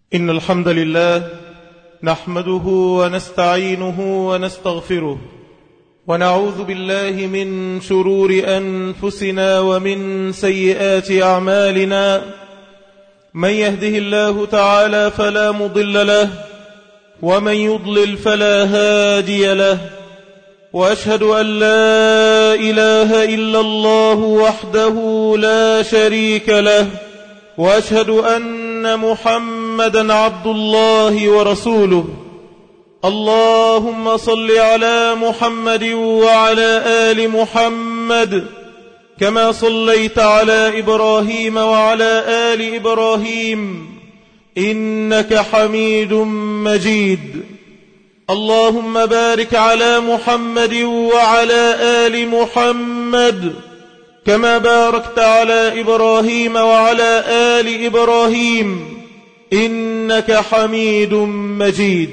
إن الحمد لله نحمده ونستعينه ونستغفره ونعوذ بالله من شرور أنفسنا ومن سيئات أعمالنا. من يهده الله تعالى فلا مضل له ومن يضلل فلا هادي له، وأشهد أن لا إله إلا الله وحده لا شريك له، وأشهد أن محمدا عبد الله ورسوله. اللهم صل على محمد وعلى آل محمد كما صليت على إبراهيم وعلى آل إبراهيم إنك حميد مجيد. اللهم بارك على محمد وعلى آل محمد كما باركت على إبراهيم وعلى آل إبراهيم إنك حميد مجيد.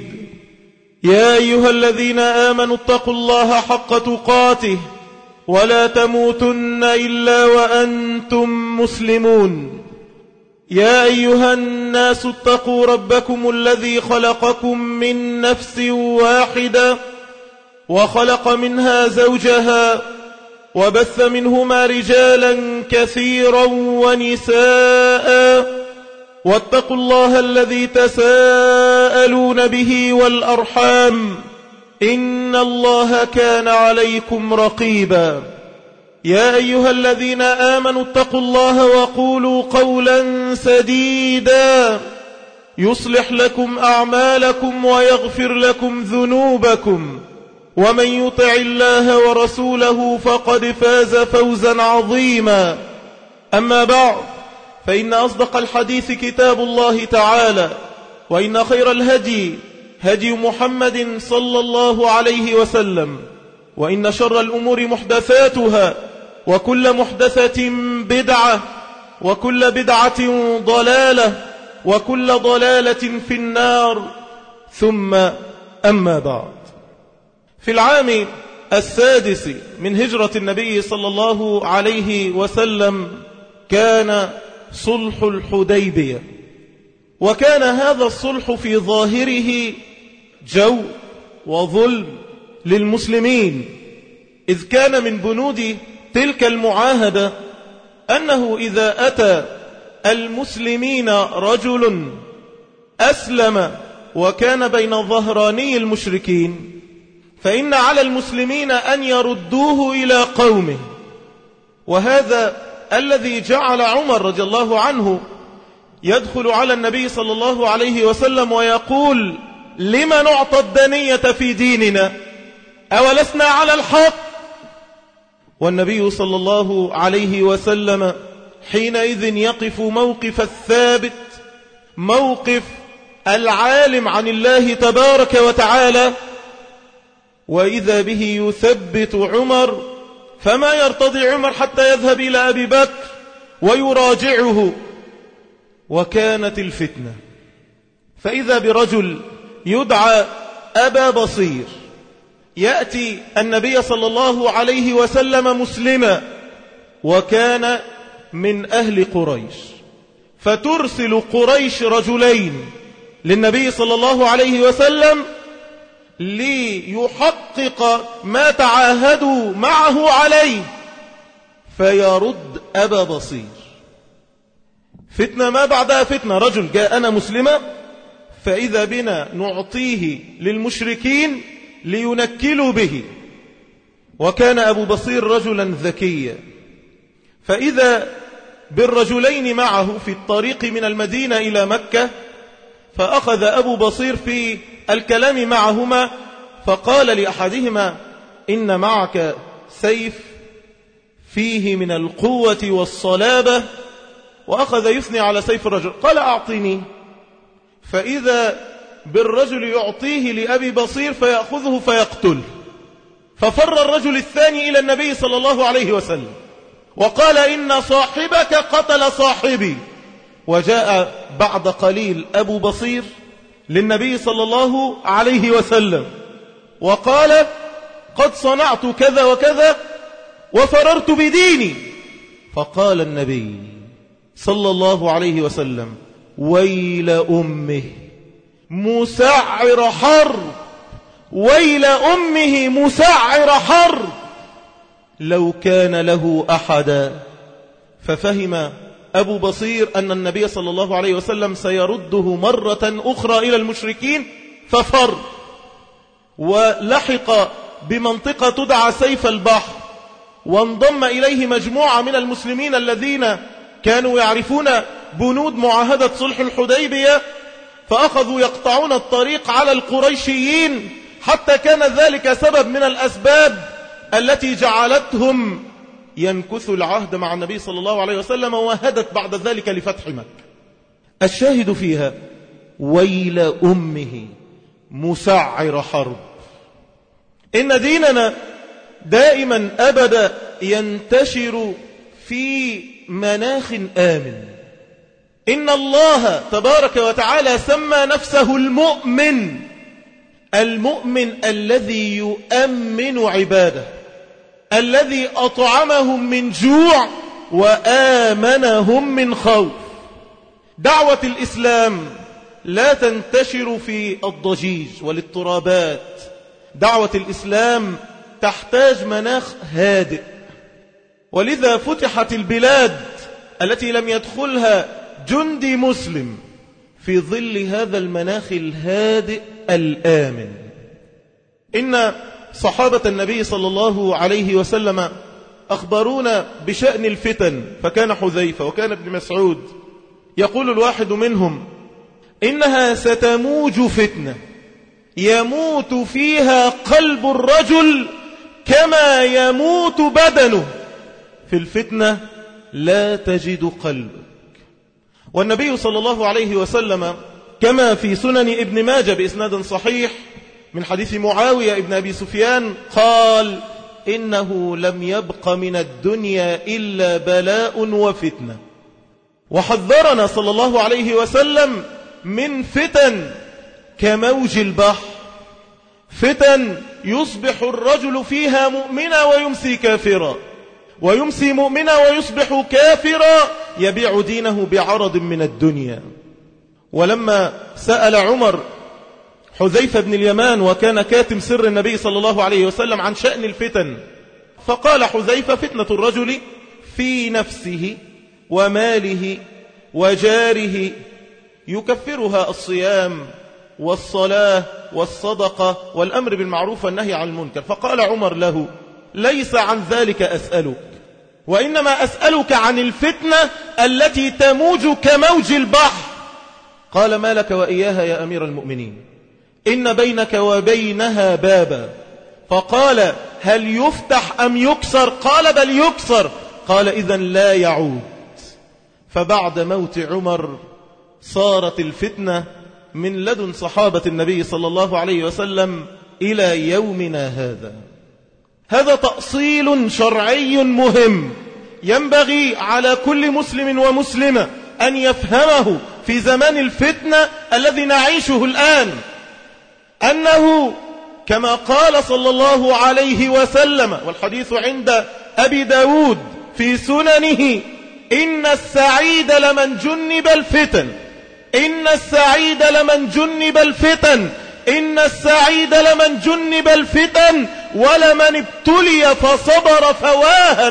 يا أيها الذين آمنوا اتقوا الله حق تقاته ولا تموتن إلا وأنتم مسلمون. يا أيها الناس اتقوا ربكم الذي خلقكم من نفس واحدة وخلق منها زوجها وبث منهما رجالا كثيرا ونساء، واتقوا الله الذي تساءلون به والأرحام إن الله كان عليكم رقيبا. يا أيها الذين آمنوا اتقوا الله وقولوا قولا سديدا يصلح لكم أعمالكم ويغفر لكم ذنوبكم، ومن يطع الله ورسوله فقد فاز فوزا عظيما. أما بعد، فإن أصدق الحديث كتاب الله تعالى، وإن خير الهدي هدي محمد صلى الله عليه وسلم، وإن شر الأمور محدثاتها، وكل محدثة بدعة، وكل بدعة ضلالة، وكل ضلالة في النار. ثم أما بعد، في العام 6 من هجرة النبي صلى الله عليه وسلم كان صلح الحديبية، وكان هذا الصلح في ظاهره جو وظلم للمسلمين، إذ كان من بنود تلك المعاهدة أنه إذا أتى المسلمين رجل أسلم وكان بين ظهراني المشركين، فإن على المسلمين أن يردوه إلى قومه. وهذا الذي جعل عمر رضي الله عنه يدخل على النبي صلى الله عليه وسلم ويقول: لما نعطى الدنية في ديننا؟ أولسنا على الحق؟ والنبي صلى الله عليه وسلم حينئذ يقف موقف الثابت، موقف العالم عن الله تبارك وتعالى، وإذا به يثبت عمر، فما يرتضي عمر حتى يذهب إلى أبي بكر ويراجعه. وكانت الفتنة، فإذا برجل يدعى أبا بصير يأتي النبي صلى الله عليه وسلم مسلما، وكان من أهل قريش، فترسل قريش رجلين للنبي صلى الله عليه وسلم ليحقق ما تعاهدوا معه عليه، فيرد أبا بصير. فتنة ما بعدها فتنة، رجل جاءنا مسلما فإذا بنا نعطيه للمشركين لينكلوا به. وكان أبو بصير رجلا ذكيا، فإذا بالرجلين معه في الطريق من المدينة إلى مكة، فأخذ أبو بصير في الكلام معهما، فقال لأحدهما: إن معك سيف فيه من القوة والصلابة، وأخذ يثني على سيف الرجل، قال: أعطني. فإذا بالرجل يعطيه لأبي بصير فيأخذه فيقتل. ففر الرجل الثاني إلى النبي صلى الله عليه وسلم وقال: إن صاحبك قتل صاحبي. وجاء بعد قليل أبو بصير للنبي صلى الله عليه وسلم وقال: قد صنعت كذا وكذا وفررت بديني. فقال النبي صلى الله عليه وسلم: ويل أمه مسعر حرب، ويل أمه مسعر حرب، لو كان له أحدا. ففهم أبو بصير أن النبي صلى الله عليه وسلم سيرده مرة أخرى إلى المشركين، ففر ولحق بمنطقة تدعى سيف البحر، وانضم إليه مجموعة من المسلمين الذين كانوا يعرفون بنود معاهدة صلح الحديبية، فأخذوا يقطعون الطريق على القريشيين، حتى كان ذلك سبب من الأسباب التي جعلتهم ينكثوا العهد مع النبي صلى الله عليه وسلم، ووهدت بعد ذلك لفتح مكة. الشاهد فيها ويل أمه مسعر حرب. إن ديننا دائما أبدا ينتشر في مناخ آمن. إن الله تبارك وتعالى سمى نفسه المؤمن، المؤمن الذي يؤمن عباده، الذي أطعمهم من جوع وآمنهم من خوف. دعوة الإسلام لا تنتشر في الضجيج والاضطرابات. دعوة الإسلام تحتاج مناخ هادئ، ولذا فتحت البلاد التي لم يدخلها جندي مسلم في ظل هذا المناخ الهادئ الآمن. إن صحابة النبي صلى الله عليه وسلم أخبرونا بشأن الفتن، فكان حذيفة وكان ابن مسعود يقول الواحد منهم: إنها ستموج فتنة يموت فيها قلب الرجل كما يموت بدنه، في الفتنة لا تجد قلبك. والنبي صلى الله عليه وسلم كما في سنن ابن ماجه بإسناد صحيح من حديث معاوية ابن أبي سفيان قال: إنه لم يبق من الدنيا إلا بلاء وفتنة. وحذرنا صلى الله عليه وسلم من فتن كموج البحر، فتن يصبح الرجل فيها مؤمنا ويمسي كافرا، ويمسي مؤمنا ويصبح كافرا، يبيع دينه بعرض من الدنيا. ولما سأل عمر حذيفة بن اليمان وكان كاتم سر النبي صلى الله عليه وسلم عن شأن الفتن، فقال حذيفة: فتنة الرجل في نفسه وماله وجاره يكفرها الصيام والصلاة والصدقة والأمر بالمعروف والنهي عن المنكر. فقال عمر له: ليس عن ذلك أسألك، وإنما أسألك عن الفتنة التي تموج كموج البحر. قال: ما لك وإياها يا أمير المؤمنين؟ إن بينك وبينها بابا. فقال: هل يفتح أم يكسر؟ قال: بل يكسر. قال: إذن لا يعود. فبعد موت عمر صارت الفتنة من لدن صحابة النبي صلى الله عليه وسلم إلى يومنا هذا. هذا تأصيل شرعي مهم ينبغي على كل مسلم ومسلمة أن يفهمه في زمان الفتنة الذي نعيشه الآن، أنه كما قال صلى الله عليه وسلم، والحديث عند أبي داود في سننه: إن السعيد لمن جنب الفتن، إن السعيد لمن جنب الفتن، إن السعيد لمن جنب الفتن، ولمن ابتلي فصبر فواها.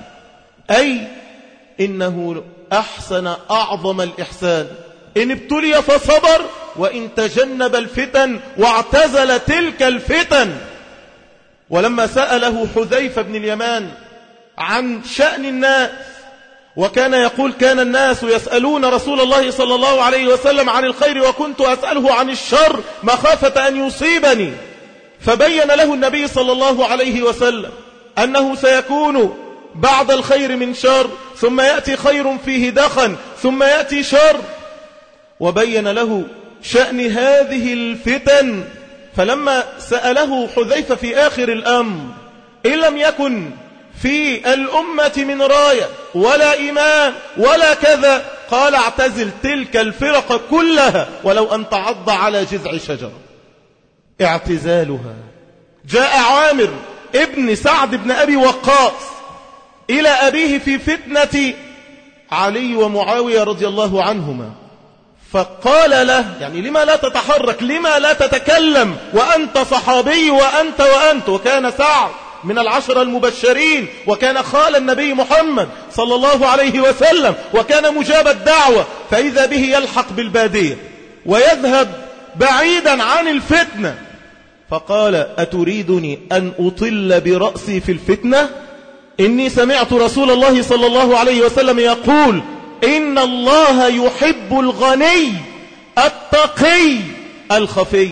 أي إنه أحسن أعظم الإحسان إن ابتلي فصبر، وإن تجنب الفتن واعتزل تلك الفتن. ولما سأله حذيفة بن اليمان عن شأن الناس، وكان يقول: كان الناس يسألون رسول الله صلى الله عليه وسلم عن الخير وكنت أسأله عن الشر مخافة أن يصيبني، فبين له النبي صلى الله عليه وسلم أنه سيكون بعد الخير من شر، ثم يأتي خير فيه دخن، ثم يأتي شر، وبين له شأن هذه الفتن. فلما سأله حذيفة في آخر الأمر: إن لم يكن في الأمة من راية ولا إمام ولا كذا، قال: اعتزل تلك الفرق كلها ولو أن تعض على جذع شجرة. اعتزالها. جاء عامر ابن سعد بن أبي وقاص إلى أبيه في فتنة علي ومعاوية رضي الله عنهما، فقال له يعني لما لا تتحرك، لما لا تتكلم وأنت صحابي وأنت. وكان سعد من العشرة المبشرين، وكان خال النبي محمد صلى الله عليه وسلم، وكان مجاب الدعوة، فإذا به يلحق بالبادية ويذهب بعيدا عن الفتنة. فقال أتريدني أن أطل برأسي في الفتنة؟ إني سمعت رسول الله صلى الله عليه وسلم يقول إن الله يحب الغني التقي الخفي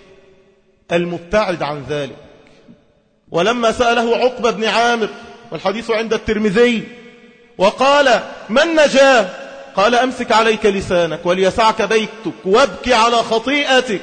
المبتعد عن ذلك. ولما سأله عقبة بن عامر، والحديث عند الترمذي، وقال ما النجاة؟ قال أمسك عليك لسانك وليسعك بيتك وابكي على خطيئتك،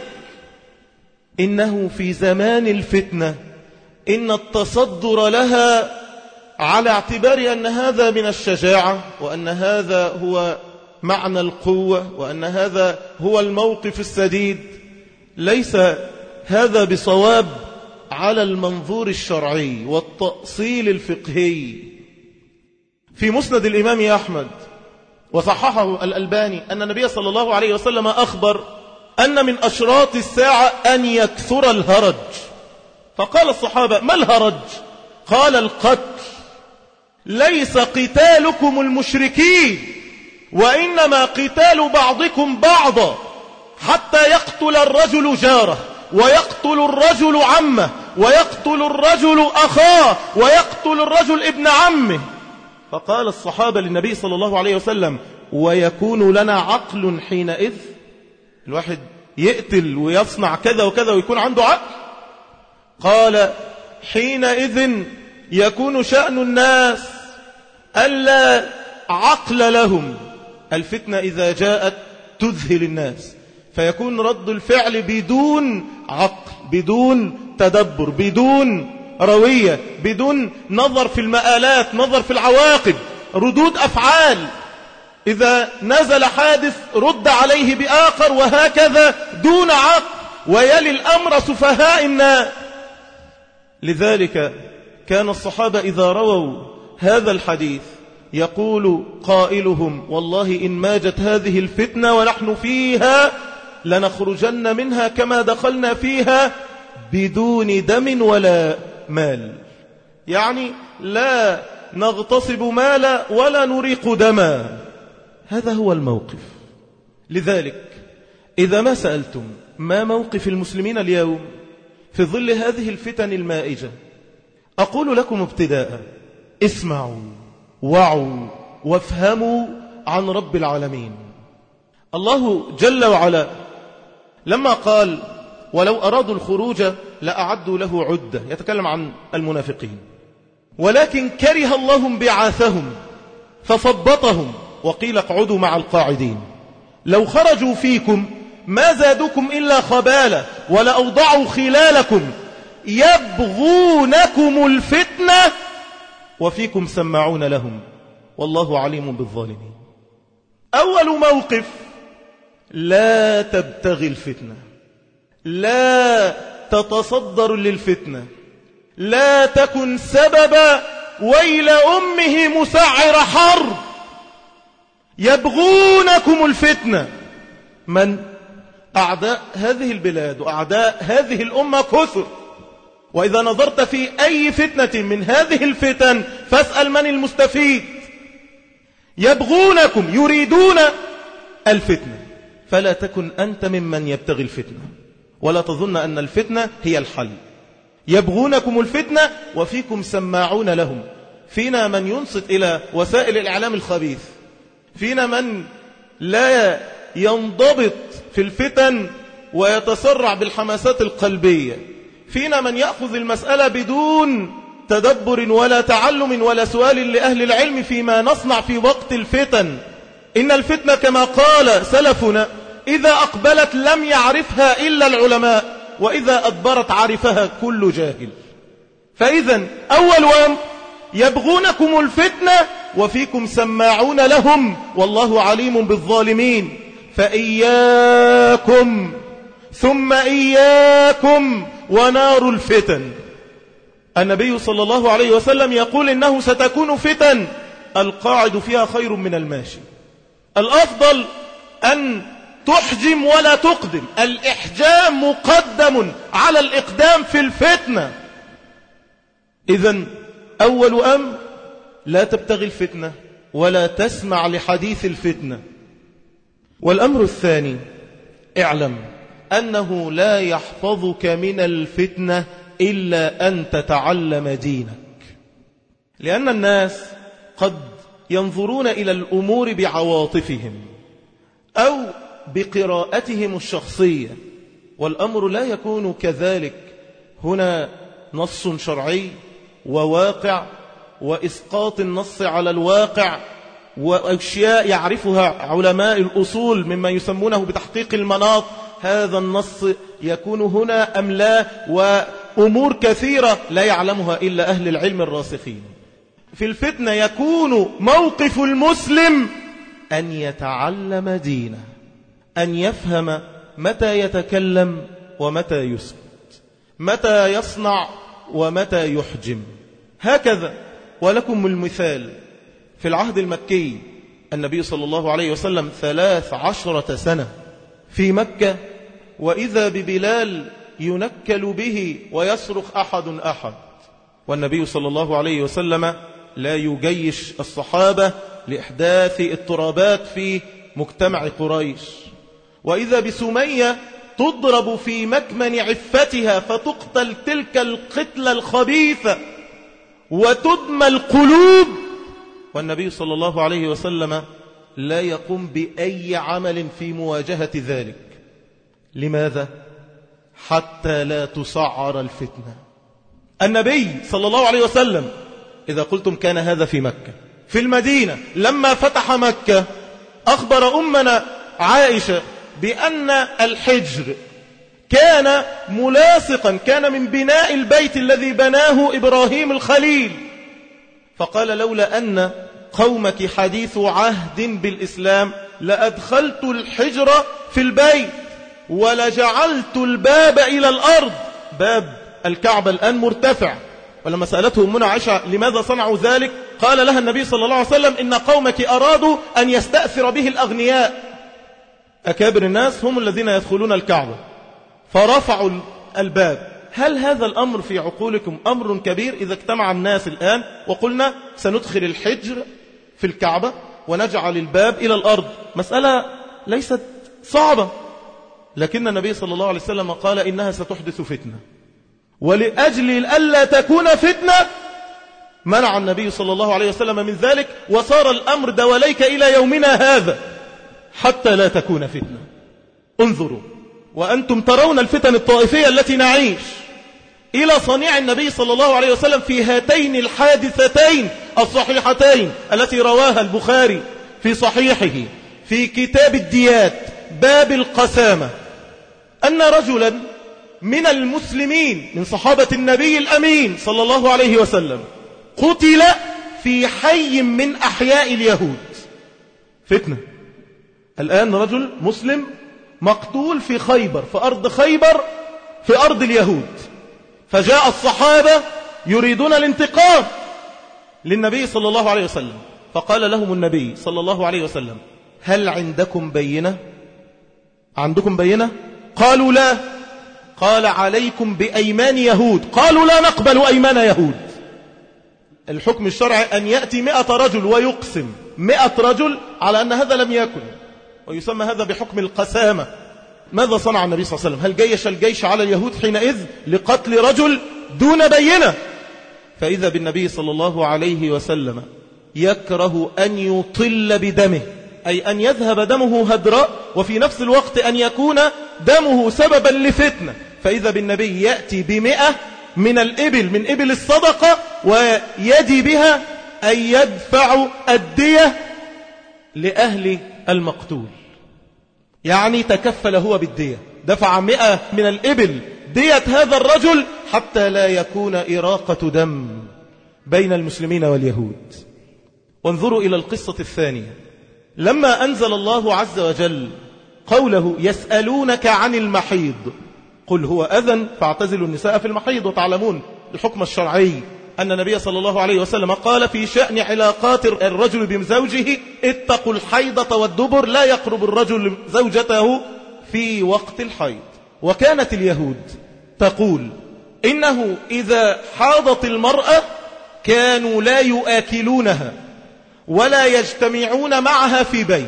إنه في زمان الفتنة إن التصدر لها على اعتبار أن هذا من الشجاعة، وأن هذا هو معنى القوة، وأن هذا هو الموقف السديد، ليس هذا بصواب على المنظور الشرعي والتأصيل الفقهي. في مسند الإمام أحمد وصححه الألباني أن النبي صلى الله عليه وسلم أخبر أن من أشراط الساعة أن يكثر الهرج. فقال الصحابة ما الهرج؟ قال القتل. ليس قتالكم المشركين، وإنما قتال بعضكم بعضا، حتى يقتل الرجل جاره، ويقتل الرجل عمه، ويقتل الرجل أخاه، ويقتل الرجل ابن عمه. فقال الصحابة للنبي صلى الله عليه وسلم ويكون لنا عقل حينئذ؟ الواحد يقتل ويصنع كذا وكذا ويكون عنده عقل؟ قال حينئذ يكون شأن الناس ألا عقل لهم. الفتنة إذا جاءت تذهل الناس، فيكون رد الفعل بدون عقل، بدون تدبر، بدون روية، بدون نظر في المآلات، نظر في العواقب، ردود أفعال. إذا نزل حادث رد عليه بآخر، وهكذا دون عقل، ويلي الأمر سفهاء الناس. لذلك كان الصحابة إذا رووا هذا الحديث يقول قائلهم والله إن ماجت هذه الفتنة ونحن فيها لنخرجن منها كما دخلنا فيها بدون دم ولا مال، يعني لا نغتصب مالا ولا نريق دما. هذا هو الموقف. لذلك إذا ما سألتم ما موقف المسلمين اليوم في ظل هذه الفتن المائجة، أقول لكم ابتداء اسمعوا وعوا وافهموا عن رب العالمين. الله جل وعلا لما قال ولو أرادوا الخروج لأعدوا له عدة، يتكلم عن المنافقين، ولكن كره الله بعاثهم فثبطهم وقيل اقعدوا مع القاعدين. لو خرجوا فيكم ما زادوكم إلا خبالة ولأوضعوا خلالكم يبغونكم الفتنة وفيكم سماعون لهم والله عليم بالظالمين. أول موقف لا تبتغي الفتنة، لا تتصدر للفتنة، لا تكن سبب ويل أمه مسعر حرب. يبغونكم الفتنة. من؟ أعداء هذه البلاد وأعداء هذه الأمة كثر، وإذا نظرت في أي فتنة من هذه الفتن فاسأل من المستفيد. يبغونكم، يريدون الفتنة، فلا تكن أنت ممن يبتغي الفتنة، ولا تظن أن الفتنة هي الحل. يبغونكم الفتنة وفيكم سماعون لهم. فينا من ينصت إلى وسائل الإعلام الخبيث، فينا من لا ينضبط في الفتن ويتسرع بالحماسات القلبية، فينا من يأخذ المسألة بدون تدبر ولا تعلم ولا سؤال لأهل العلم فيما نصنع في وقت الفتن. إن الفتنة كما قال سلفنا إذا أقبلت لم يعرفها إلا العلماء، وإذا أدبرت عرفها كل جاهل. فإذا أول وام يبغونكم الفتنة وفيكم سماعون لهم والله عليم بالظالمين. فإياكم ثم إياكم ونار الفتن. النبي صلى الله عليه وسلم يقول إنه ستكون فتن القاعد فيها خير من الماشي. الأفضل أن تحجم ولا تقدم. الإحجام مقدم على الإقدام في الفتنة. إذن أول أمر لا تبتغي الفتنة ولا تسمع لحديث الفتنة. والأمر الثاني اعلم أنه لا يحفظك من الفتنة إلا أن تتعلم دينك. لأن الناس قد ينظرون إلى الأمور بعواطفهم أو بقراءتهم الشخصية، والأمر لا يكون كذلك. هنا نص شرعي وواقع، وإسقاط النص على الواقع، وأشياء يعرفها علماء الأصول مما يسمونه بتحقيق المناط. هذا النص يكون هنا أم لا، وأمور كثيرة لا يعلمها إلا أهل العلم الراسخين. في الفتنة يكون موقف المسلم أن يتعلم دينه، أن يفهم متى يتكلم ومتى يسكت، متى يصنع ومتى يحجم. هكذا. ولكم المثال في العهد المكي، النبي صلى الله عليه وسلم 13 سنة في مكة، وإذا ببلال ينكل به ويصرخ أحد أحد، والنبي صلى الله عليه وسلم لا يجيش الصحابة لإحداث اضطرابات في مجتمع قريش. وإذا بسمية تضرب في مكمن عفتها فتقتل تلك القتلة الخبيثة وتدمى القلوب، والنبي صلى الله عليه وسلم لا يقوم بأي عمل في مواجهة ذلك. لماذا؟ حتى لا تسعر الفتنة. النبي صلى الله عليه وسلم إذا قلتم كان هذا في مكة، في المدينة لما فتح مكة أخبر أمنا عائشة بأن الحجر كان ملاصقا، كان من بناء البيت الذي بناه إبراهيم الخليل، فقال لولا أن قومك حديث عهد بالإسلام لأدخلت الحجر في البيت ولجعلت الباب إلى الأرض. باب الكعبة الآن مرتفع. ولما سألته أمنا عائشة لماذا صنعوا ذلك، قال لها النبي صلى الله عليه وسلم إن قومك أرادوا أن يستأثر به الأغنياء، أكابر الناس هم الذين يدخلون الكعبة، فرفعوا الباب. هل هذا الأمر في عقولكم أمر كبير إذا اجتمع الناس الآن وقلنا سندخل الحجر في الكعبة ونجعل الباب إلى الأرض؟ مسألة ليست صعبة، لكن النبي صلى الله عليه وسلم قال إنها ستحدث فتنة، ولأجل ألا تكون فتنة منع النبي صلى الله عليه وسلم من ذلك، وصار الأمر دواليك إلى يومنا هذا حتى لا تكون فتنة. انظروا وأنتم ترون الفتن الطائفية التي نعيش إلى صنيع النبي صلى الله عليه وسلم في هاتين الحادثتين الصحيحتين التي رواها البخاري في صحيحه في كتاب الديات باب القسامة، أن رجلا من المسلمين من صحابة النبي الأمين صلى الله عليه وسلم قتل في حي من أحياء اليهود. فتنة. الآن رجل مسلم مقتول في خيبر، في أرض خيبر، في أرض اليهود، فجاء الصحابة يريدون الانتقام للنبي صلى الله عليه وسلم، فقال لهم النبي صلى الله عليه وسلم هل عندكم بينة؟ عندكم بينة؟ قالوا لا. قال عليكم بأيمان يهود. قالوا لا نقبل أيمان يهود. الحكم الشرعي أن يأتي 100 رجل ويقسم 100 رجل على أن هذا لم يكن، ويسمى هذا بحكم القسامة. ماذا صنع النبي صلى الله عليه وسلم؟ هل جيش الجيش على اليهود حينئذ لقتل رجل دون بينة؟ فإذا بالنبي صلى الله عليه وسلم يكره أن يطل بدمه، أي أن يذهب دمه هدراء، وفي نفس الوقت أن يكون دمه سببا لفتنة. فإذا بالنبي يأتي ب100 من الإبل، من إبل الصدقة، ويدي بها أن يدفع الدية لأهل المقتول، يعني تكفل هو بالدية، دفع 100 من الإبل دية هذا الرجل حتى لا يكون إراقة دم بين المسلمين واليهود. وانظروا إلى القصة الثانية، لما أنزل الله عز وجل قوله يسألونك عن المحيض قل هو أذن فاعتزلوا النساء في المحيض، وتعلمون الحكم الشرعي أن النبي صلى الله عليه وسلم قال في شأن علاقات الرجل بزوجه: اتقوا الحيضة والدبر، لا يقرب الرجل زوجته في وقت الحيض. وكانت اليهود تقول إنه إذا حاضت المرأة كانوا لا يؤكلونها ولا يجتمعون معها في بيت،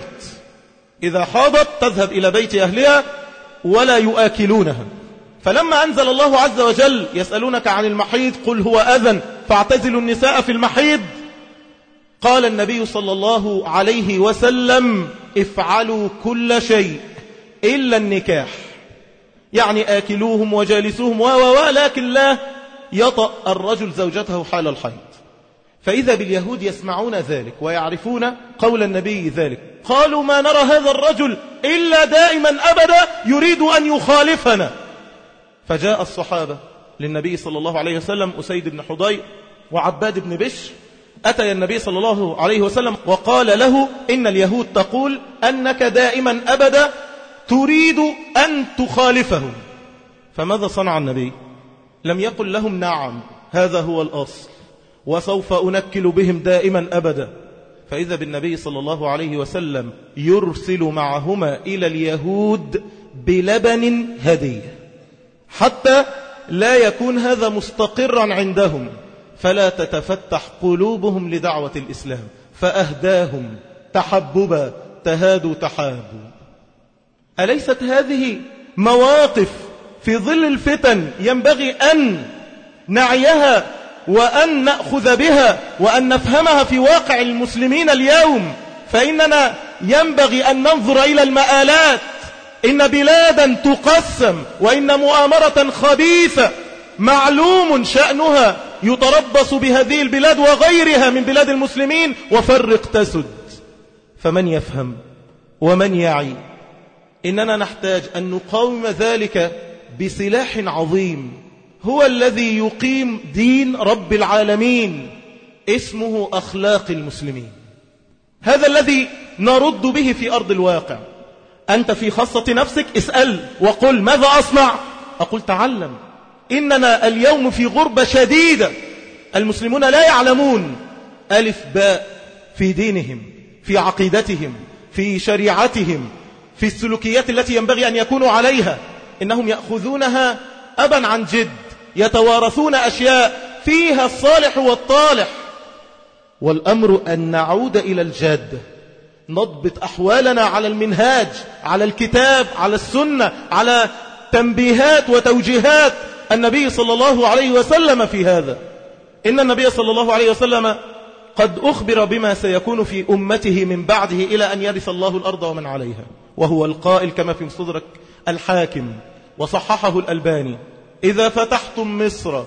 إذا حاضت تذهب إلى بيت أهلها ولا يؤكلونها. فلما أنزل الله عز وجل: يسألونك عن المحيض قل هو أذى فاعتزلوا النساء في المحيض، قال النبي صلى الله عليه وسلم: افعلوا كل شيء إلا النكاح، يعني آكلوهم وجالسوهم لكن لا يطأ الرجل زوجته حال الحيض. فإذا باليهود يسمعون ذلك ويعرفون قول النبي ذلك، قالوا: ما نرى هذا الرجل إلا دائما أبدا يريد أن يخالفنا. فجاء الصحابة للنبي صلى الله عليه وسلم، أسيد بن حضير وعباد بن بشر، أتى النبي صلى الله عليه وسلم وقال له: إن اليهود تقول أنك دائما أبدا تريد أن تخالفهم. فماذا صنع النبي؟ لم يقل لهم: نعم هذا هو الأصل وسوف أنكل بهم دائما أبدا. فإذا بالنبي صلى الله عليه وسلم يرسل معهما إلى اليهود بلبن هدية، حتى لا يكون هذا مستقرا عندهم، فلا تتفتح قلوبهم لدعوة الإسلام، فأهداهم تحببا تهادوا تحابوا. أليست هذه مواقف في ظل الفتن ينبغي أن نعيها وأن نأخذ بها وأن نفهمها في واقع المسلمين اليوم؟ فإننا ينبغي أن ننظر إلى المآلات. إن بلادا تقسم، وإن مؤامرة خبيثة معلوم شأنها يتربص بهذه البلاد وغيرها من بلاد المسلمين، وفرق تسد. فمن يفهم ومن يعي إننا نحتاج أن نقاوم ذلك بسلاح عظيم هو الذي يقيم دين رب العالمين، اسمه أخلاق المسلمين. هذا الذي نرد به في أرض الواقع. أنت في خاصة نفسك اسأل وقل: ماذا أصنع؟ أقول: تعلم. إننا اليوم في غربة شديدة، المسلمون لا يعلمون ألف باء في دينهم، في عقيدتهم، في شريعتهم، في السلوكيات التي ينبغي أن يكونوا عليها. إنهم يأخذونها أبا عن جد، يتوارثون أشياء فيها الصالح والطالح. والأمر أن نعود إلى الجادة، نضبط أحوالنا على المنهاج، على الكتاب، على السنة، على تنبيهات وتوجيهات النبي صلى الله عليه وسلم في هذا. إن النبي صلى الله عليه وسلم قد أخبر بما سيكون في أمته من بعده إلى أن يرث الله الأرض ومن عليها، وهو القائل كما في مستدرك الحاكم وصححه الألباني: إذا فتحتم مصر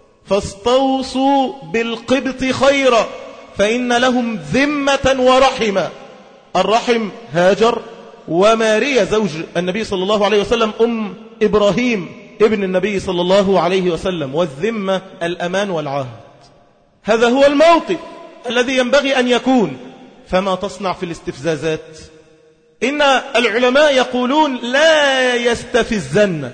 فاستوصوا بالقبط خيرا فإن لهم ذمة ورحمة. الرحم هاجر وماريا زوج النبي صلى الله عليه وسلم، أم إبراهيم ابن النبي صلى الله عليه وسلم، والذمة الأمان والعهد. هذا هو الموقف الذي ينبغي أن يكون. فما تصنع في الاستفزازات؟ إن العلماء يقولون: لا يستفزنك،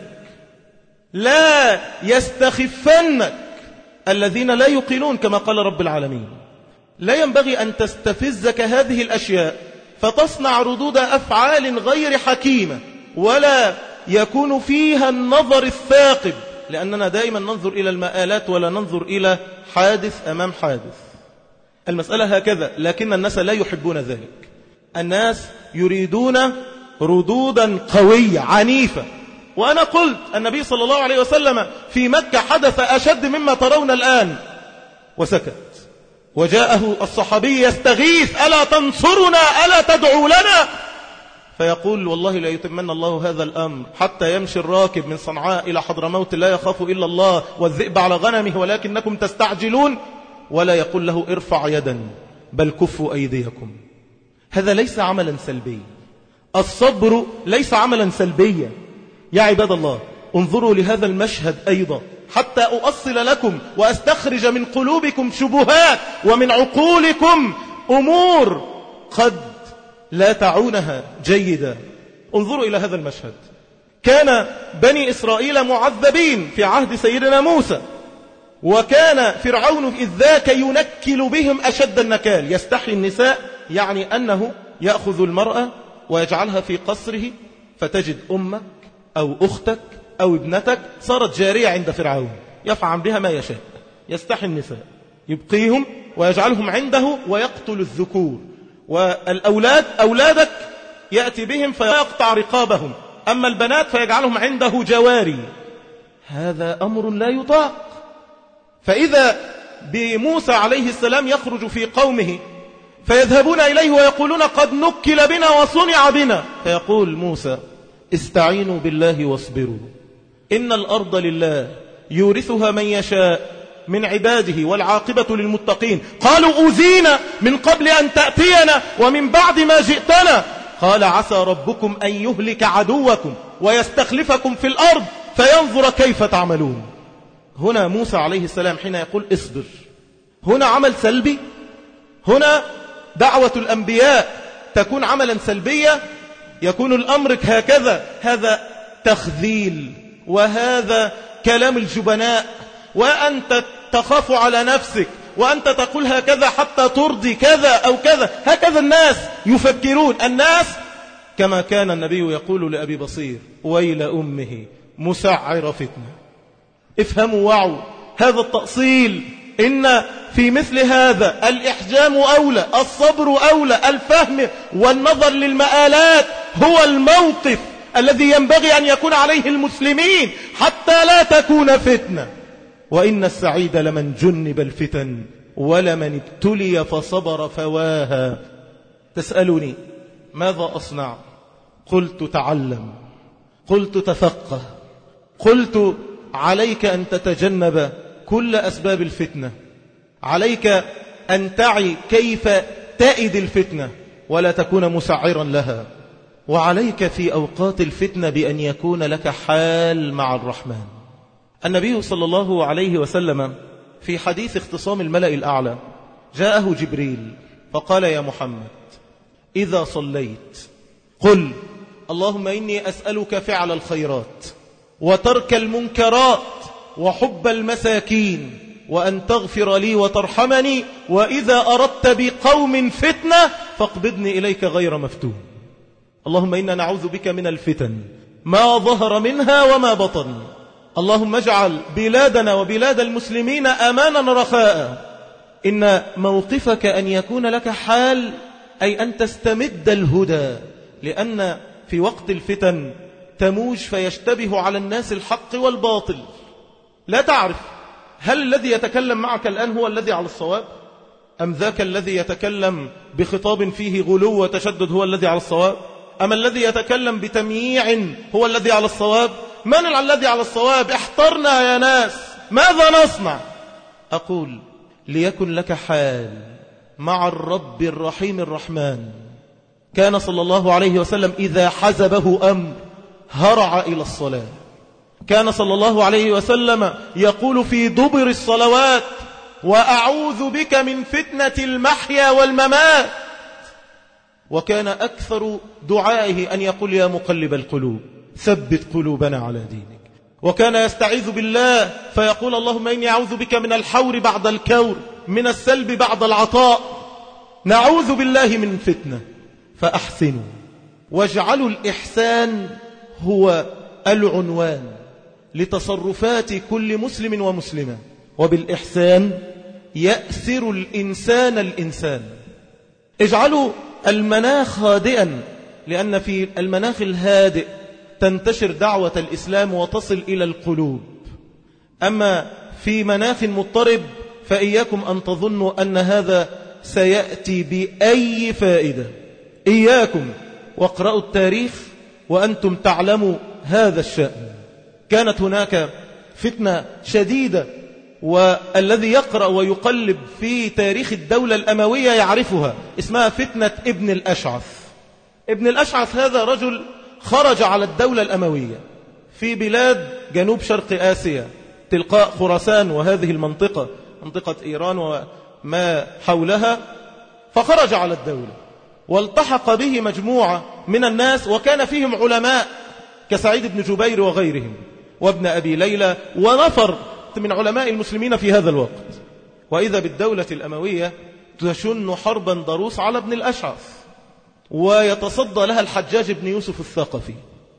لا يستخفنك الذين لا يقيلون كما قال رب العالمين. لا ينبغي أن تستفزك هذه الأشياء فتصنع ردود أفعال غير حكيمة ولا يكون فيها النظر الثاقب، لأننا دائما ننظر إلى المآلات ولا ننظر إلى حادث أمام حادث. المسألة هكذا، لكن الناس لا يحبون ذلك. الناس يريدون ردودا قوية عنيفة. وأنا قلت النبي صلى الله عليه وسلم في مكة حدث أشد مما ترون الآن وسكت. وجاءه الصحابي يستغيث: ألا تنصرنا، ألا تدعو لنا؟ فيقول: والله لا يتمنى الله هذا الأمر حتى يمشي الراكب من صنعاء إلى حضرموت لا يخاف إلا الله والذئب على غنمه ولكنكم تستعجلون، ولا يقول له: ارفع يدا، بل كفوا أيديكم. هذا ليس عملا سلبيا. الصبر ليس عملا سلبيا. يا عباد الله، انظروا لهذا المشهد أيضا حتى أؤصل لكم وأستخرج من قلوبكم شبهات ومن عقولكم أمور قد لا تعونها جيدا. انظروا إلى هذا المشهد. كان بني إسرائيل معذبين في عهد سيدنا موسى، وكان فرعون إذ ذاك ينكل بهم أشد النكال، يستحي النساء، يعني أنه يأخذ المرأة ويجعلها في قصره، فتجد أمك أو أختك أو ابنتك صارت جارية عند فرعون، يفعل بها ما يشاء، يستحي النساء، يبقيهم ويجعلهم عنده ويقتل الذكور، والأولاد أولادك يأتي بهم فيقطع رقابهم، أما البنات فيجعلهم عنده جواري. هذا أمر لا يطاق. فإذا بموسى عليه السلام يخرج في قومه فيذهبون إليه ويقولون قد نكل بنا وصنع بنا، فيقول موسى استعينوا بالله واصبروا إن الأرض لله يورثها من يشاء من عباده والعاقبة للمتقين. قالوا أوذينا من قبل أن تأتينا ومن بعد ما جئتنا، قال عسى ربكم أن يهلك عدوكم ويستخلفكم في الأرض فينظر كيف تعملون. هنا موسى عليه السلام حين يقول اصبر، هنا عمل سلبي، هنا دعوة الأنبياء تكون عملا سلبيا، يكون الأمر هكذا، هذا تخذيل وهذا كلام الجبناء، وأنت تخاف على نفسك وأنت تقول هكذا حتى ترضي كذا أو كذا. هكذا الناس يفكرون، الناس كما كان النبي يقول لأبي بصير ويل أمه مسعر فتنة. افهموا وعوا هذا التأصيل، إن في مثل هذا الإحجام أولى، الصبر أولى، الفهم والنظر للمآلات هو الموقف الذي ينبغي أن يكون عليه المسلمين حتى لا تكون فتنة. وإن السعيد لمن جنب الفتن ولمن ابتلي فصبر فواها. تسألني ماذا أصنع؟ قلت تعلم، قلت تفقه، قلت عليك أن تتجنب كل أسباب الفتنة، عليك أن تعي كيف تأد الفتنة ولا تكون مسعرا لها، وعليك في أوقات الفتنة بأن يكون لك حال مع الرحمن. النبي صلى الله عليه وسلم في حديث اختصام الملأ الأعلى جاءه جبريل فقال يا محمد إذا صليت قل اللهم إني أسألك فعل الخيرات وترك المنكرات وحب المساكين وأن تغفر لي وترحمني، وإذا أردت بقوم فتنة فاقبضني إليك غير مفتون. اللهم إنا نعوذ بك من الفتن ما ظهر منها وما بطن. اللهم اجعل بلادنا وبلاد المسلمين أمانا رخاء. إن موقفك أن يكون لك حال، أي أن تستمد الهدى، لأن في وقت الفتن تموج فيشتبه على الناس الحق والباطل، لا تعرف هل الذي يتكلم معك الآن هو الذي على الصواب أم ذاك الذي يتكلم بخطاب فيه غلو وتشدد هو الذي على الصواب، أم الذي يتكلم بتمييع هو الذي على الصواب. من الذي على الصواب؟ احترنا يا ناس، ماذا نصنع؟ أقول ليكن لك حال مع الرب الرحيم الرحمن. كان صلى الله عليه وسلم إذا حزبه أمر هرع إلى الصلاة. كان صلى الله عليه وسلم يقول في دبر الصلوات وأعوذ بك من فتنة المحيا والممات. وكان أكثر دعائه أن يقول يا مقلب القلوب ثبت قلوبنا على دينك. وكان يستعيذ بالله فيقول اللهم إني أعوذ بك من الحور بعد الكور، من السلب بعد العطاء. نعوذ بالله من فتنة. فأحسنوا واجعلوا الإحسان هو العنوان لتصرفات كل مسلم ومسلمة، وبالإحسان يأسر الإنسان الإنسان. اجعلوا المناخ هادئا، لأن في المناخ الهادئ تنتشر دعوة الإسلام وتصل إلى القلوب. أما في مناخ مضطرب فإياكم أن تظنوا أن هذا سيأتي بأي فائدة. إياكم واقرأوا التاريخ وأنتم تعلموا هذا الشأن. كانت هناك فتنة شديدة، والذي يقرأ ويقلب في تاريخ الدولة الأموية يعرفها، اسمها فتنة ابن الأشعث. ابن الأشعث هذا رجل خرج على الدولة الأموية في بلاد جنوب شرق آسيا تلقاء خراسان وهذه المنطقة، منطقة إيران وما حولها، فخرج على الدولة والتحق به مجموعة من الناس، وكان فيهم علماء كسعيد بن جبير وغيرهم وابن أبي ليلى ونفر وقت من علماء المسلمين في هذا الوقت. وإذا بالدولة الأموية تشن حربا ضروس على ابن الأشعث، ويتصدى لها الحجاج بن يوسف الثقفي،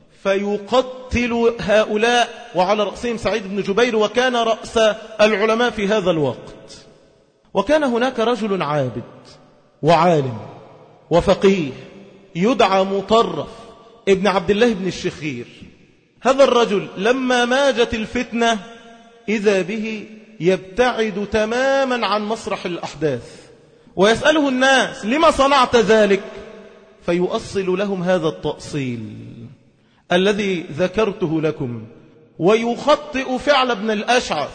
فيقتل هؤلاء وعلى رأسهم سعيد بن جبير، وكان رأس العلماء في هذا الوقت. وكان هناك رجل عابد وعالم وفقيه يدعى مطرف ابن عبد الله بن الشخير. هذا الرجل لما ماجت الفتنة إذا به يبتعد تماما عن مسرح الأحداث، ويسأله الناس لما صنعت ذلك؟ فيؤصل لهم هذا التأصيل الذي ذكرته لكم، ويخطئ فعل ابن الأشعث،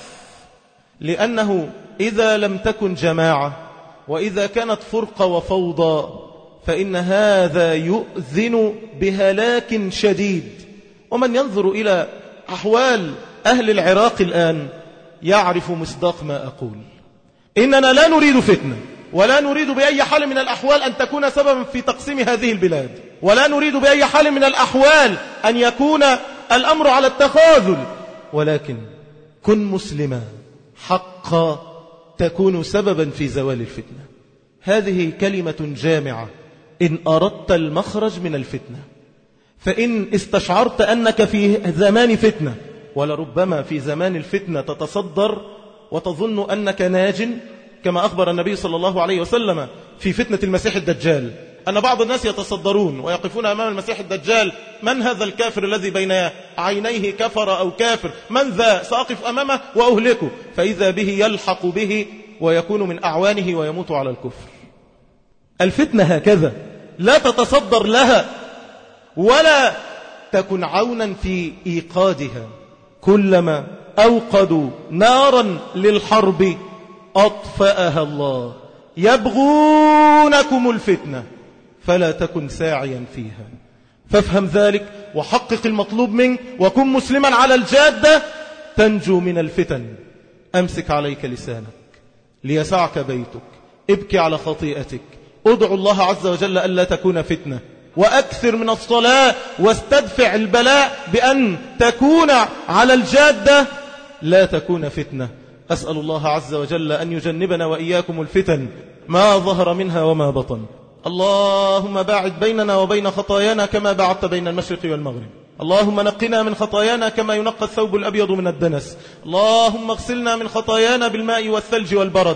لأنه إذا لم تكن جماعة وإذا كانت فرقة وفوضى فإن هذا يؤذن بهلاك شديد. ومن ينظر إلى أحوال أهل العراق الآن يعرف مصداق ما أقول. إننا لا نريد فتنة، ولا نريد بأي حال من الأحوال أن تكون سببا في تقسيم هذه البلاد، ولا نريد بأي حال من الأحوال أن يكون الأمر على التخاذل، ولكن كن مسلما حقا تكون سببا في زوال الفتنة. هذه كلمة جامعة إن أردت المخرج من الفتنة. فإن استشعرت أنك في زمان فتنة، ولربما في زمان الفتنة تتصدر وتظن أنك ناج، كما أخبر النبي صلى الله عليه وسلم في فتنة المسيح الدجال، أن بعض الناس يتصدرون ويقفون أمام المسيح الدجال: من هذا الكافر الذي بين عينيه كفر أو كافر؟ من ذا؟ سأقف أمامه وأهلكه. فإذا به يلحق به ويكون من أعوانه ويموت على الكفر. الفتنة هكذا، لا تتصدر لها ولا تكن عونا في إيقادها. كلما أوقدوا نارا للحرب أطفأها الله. يبغونكم الفتنة فلا تكن ساعيا فيها. فافهم ذلك وحقق المطلوب منك، وكن مسلما على الجادة تنجو من الفتن. أمسك عليك لسانك ليسعك بيتك، ابكي على خطيئتك، ادعو الله عز وجل ألا تكون فتنة، وأكثر من الصلاة، واستدفع البلاء بأن تكون على الجادة لا تكون فتنة. أسأل الله عز وجل أن يجنبنا وإياكم الفتن ما ظهر منها وما بطن. اللهم باعد بيننا وبين خطايانا كما بعدت بين المشرق والمغرب. اللهم نقنا من خطايانا كما ينقى الثوب الأبيض من الدنس. اللهم اغسلنا من خطايانا بالماء والثلج والبرد.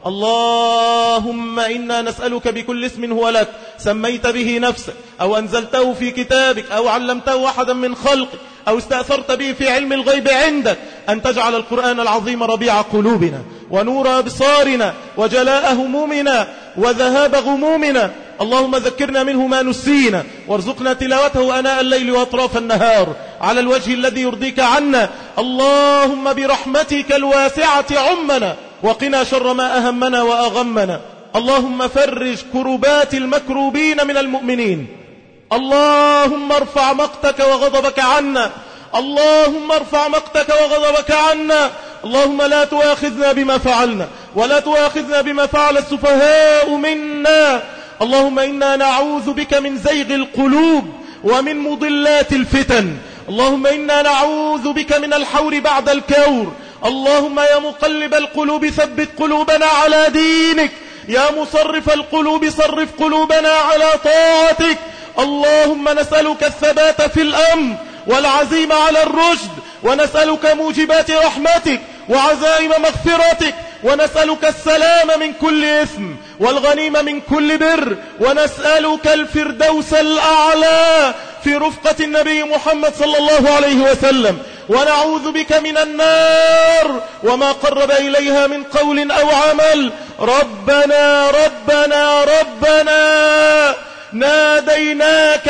اللهم إنا نسألك بكل اسم هو لك سميت به نفسك، أو أنزلته في كتابك، أو علمته أحدا من خلقك، أو استأثرت به في علم الغيب عندك، أن تجعل القرآن العظيم ربيع قلوبنا ونور أبصارنا وجلاء همومنا وذهاب غمومنا. اللهم ذكرنا منه ما نسينا، وارزقنا تلاوته أناء الليل وأطراف النهار على الوجه الذي يرضيك عنا. اللهم برحمتك الواسعة عمنا، وقنا شر ما أهمنا وأغمنا. اللهم فرج كربات المكروبين من المؤمنين. اللهم ارفع مقتك وغضبك عنا. اللهم ارفع مقتك وغضبك عنا. اللهم لا تؤاخذنا بما فعلنا، ولا تؤاخذنا بما فعل السفهاء منا. اللهم إنا نعوذ بك من زيغ القلوب ومن مضلات الفتن. اللهم إنا نعوذ بك من الحور بعد الكور. اللهم يا مقلب القلوب ثبت قلوبنا على دينك، يا مصرف القلوب صرف قلوبنا على طاعتك. اللهم نسألك الثبات في الأمر والعزيمة على الرشد، ونسألك موجبات رحمتك وعزائم مغفرتك، ونسألك السلام من كل إثم والغنيمة من كل بر، ونسألك الفردوس الأعلى في رفقة النبي محمد صلى الله عليه وسلم، ونعوذ بك من النار وما قرب إليها من قول أو عمل. ربنا ربنا ربنا ناديناك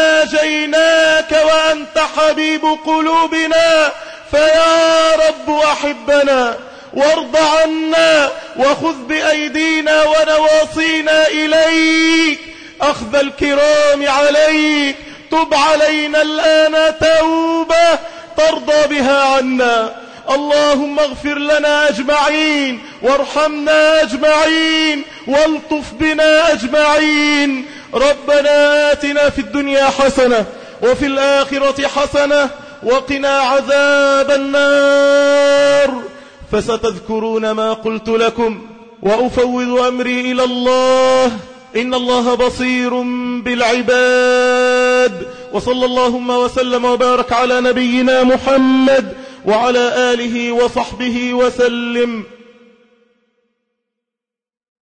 وناجيناك وأنت حبيب قلوبنا، فيا رب أحبنا وارض عنا، وخذ بأيدينا ونواصينا إليك أخذ الكرام عليك. تب علينا الآن توبة ترضى بها عنا. اللهم اغفر لنا أجمعين، وارحمنا أجمعين، والطف بنا أجمعين. ربنا آتنا في الدنيا حسنة وفي الآخرة حسنة وقنا عذاب النار. فستذكرون ما قلت لكم وأفوض أمري إلى الله إن الله بصير بالعباد. وصلى اللهم وسلم وبارك على نبينا محمد وعلى آله وصحبه وسلم.